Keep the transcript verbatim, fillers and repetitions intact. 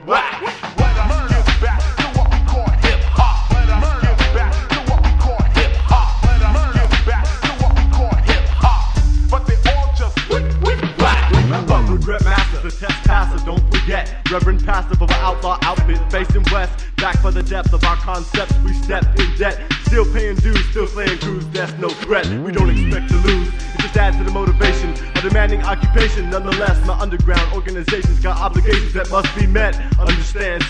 whack. Let us get back to what we call hip hop. Let us get back to what we call hip hop. Let us get back to what we call hip hop. But they all just wick, wick, whack. Fuck regret masters, the test passer, don't forget. Reverend passive of our outlaw outfit, facing west. Back for the depth of our concepts, we stepped in debt. Still paying dues, still slaying crews, that's no threat. We don't expect to lose, it just adds to the motivation. A demanding occupation, nonetheless, my underground organization's got obligations that must be met. Understand,